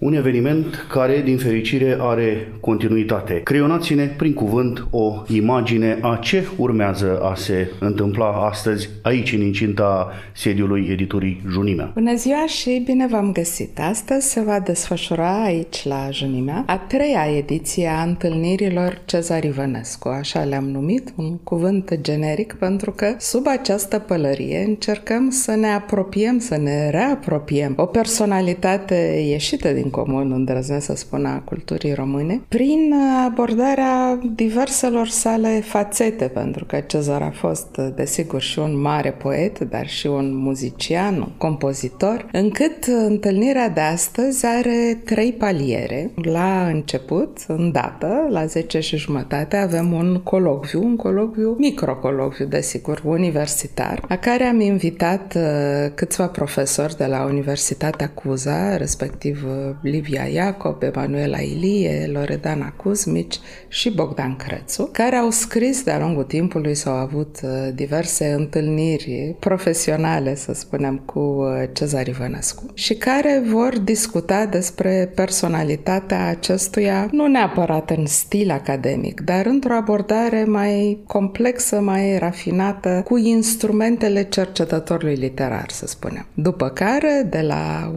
Un eveniment care, din fericire, are continuitate. Creionați-ne prin cuvânt o imagine a ce urmează a se întâmpla astăzi aici, în incinta sediului editurii Junimea. Bună ziua și bine v-am găsit! Astăzi se va desfășura aici, la Junimea, a treia ediție a întâlnirilor Cezar Ivănescu. Așa le-am numit, un cuvânt generic, pentru că sub această pălărie încercăm să ne apropiem, să ne reapropiem o personalitate ieșită din comun, îndrăznesc să spun, a culturii române, prin abordarea diverselor sale fațete, pentru că Cezar a fost, desigur, și un mare poet, dar și un muzician, un compozitor, încât întâlnirea de astăzi are 3 paliere. La început, îndată, la 10:30, avem un colocviu, microcolocviu, desigur, universitar, la care am invitat câțiva profesori de la Universitatea Cuza, respectiv Livia Iacob, Emanuela Ilie, Loredana Cuzmici și Bogdan Crețu, care au scris de-a lungul timpului sau au avut diverse întâlniri profesionale, să spunem, cu Cezar Ivănescu și care vor discuta despre personalitatea acestuia, nu neapărat în stil academic, dar într-o abordare mai complexă, mai rafinată, cu instrumentele cercetătorului literar, să spunem. După care, de la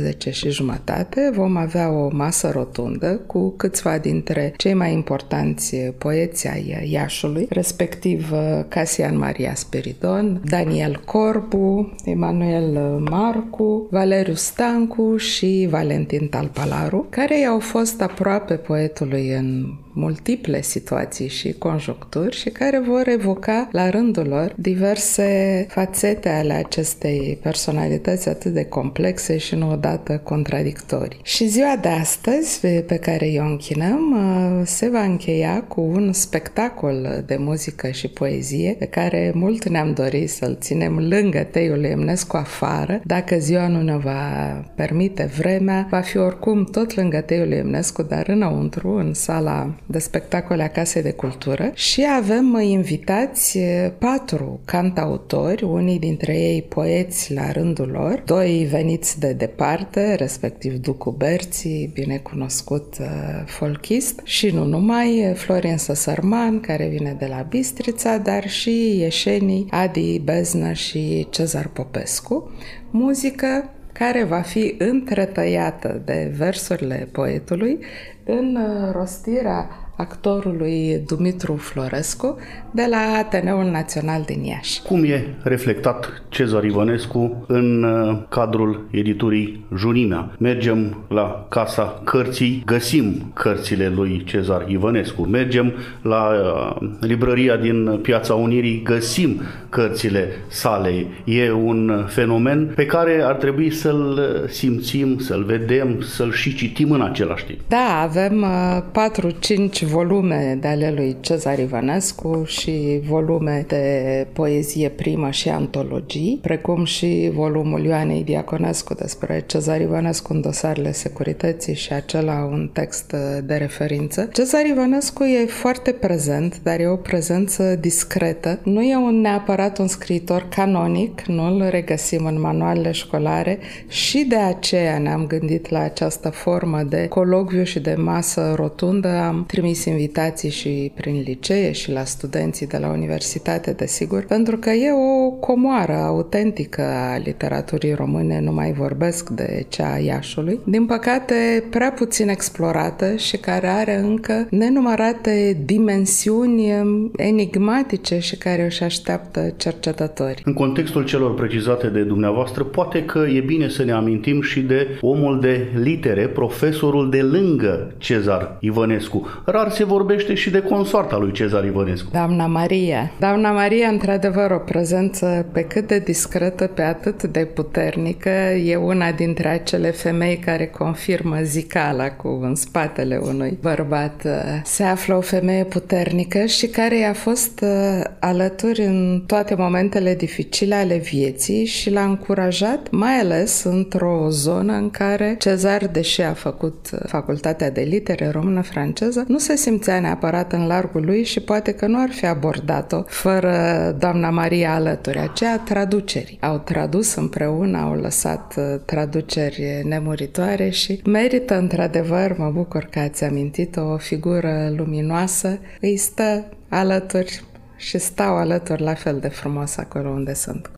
11:30, vom avea o masă rotundă cu câțiva dintre cei mai importanți poeți ai Iașului, respectiv Casian Maria Spiridon, Daniel Corbu, Emanuel Marcu, Valeriu Stancu și Valentin Talpalaru, care au fost aproape poetului în multiple situații și conjuncturi și care vor evoca la rândul lor diverse fațete ale acestei personalități atât de complexe și nu odată contradictorii. Și ziua de astăzi, pe care o închinăm, se va încheia cu un spectacol de muzică și poezie pe care mult ne-am dorit să-l ținem lângă Teiul Lemnescu afară. Dacă ziua nu ne va permite vremea, va fi oricum tot lângă Teiul Lemnescu, dar înăuntru, în sala de spectacole a Casei de Cultură, și avem invitați 4 cantautori, unii dintre ei poeți la rândul lor, 2 veniți de departe, respectiv Ducu Berții, binecunoscut folchist, și nu numai, Florin Săsărman, care vine de la Bistrița, dar și ieșenii Adi Beznă și Cezar Popescu. Muzică care va fi întretăiată de versurile poetului în rostirea actorului Dumitru Florescu de la Ateneul Național din Iași. Cum e reflectat Cezar Ivănescu în cadrul editurii Junimea? Mergem la Casa Cărții, găsim cărțile lui Cezar Ivănescu. Mergem la librăria din Piața Unirii, găsim cărțile sale. E un fenomen pe care ar trebui să-l simțim, să-l vedem, să-l și citim în același timp. Da, avem 4-5 volume de ale lui Cezar Ivănescu și volume de poezie primă și antologii, precum și volumul Ioanei Diaconescu despre Cezar Ivănescu în dosarele securității și acela un text de referință. Cezar Ivănescu e foarte prezent, dar e o prezență discretă. Nu e neapărat un scriitor canonic, nu îl regăsim în manualele școlare și de aceea ne-am gândit la această formă de colocviu și de masă rotundă. Am trimis invitații și prin licee și la studenții de la universitate, desigur, pentru că e o comoară autentică a literaturii române, nu mai vorbesc de cea a Iașului, din păcate prea puțin explorată și care are încă nenumărate dimensiuni enigmatice și care își așteaptă cercetători. În contextul celor precizate de dumneavoastră, poate că e bine să ne amintim și de omul de litere, profesorul de lângă Cezar Ivănescu. Rar se vorbește și de consoarta lui Cezar Ivănescu. Doamna Maria. Doamna Maria, într-adevăr, o prezență pe cât de discretă, pe atât de puternică. E una dintre acele femei care confirmă zicala cu în spatele unui bărbat. Se află o femeie puternică și care i-a fost alături în toate momentele dificile ale vieții și l-a încurajat, mai ales într-o zonă în care Cezar, deși a făcut facultatea de litere română-franceză, nu se simțea neapărat în largul lui și poate că nu ar fi abordat-o fără doamna Maria alături, aceea traducerii. Au tradus împreună, au lăsat traduceri nemuritoare și merită într-adevăr, mă bucur că ați amintit-o, o figură luminoasă, îi stă alături și stau alături la fel de frumos acolo unde sunt.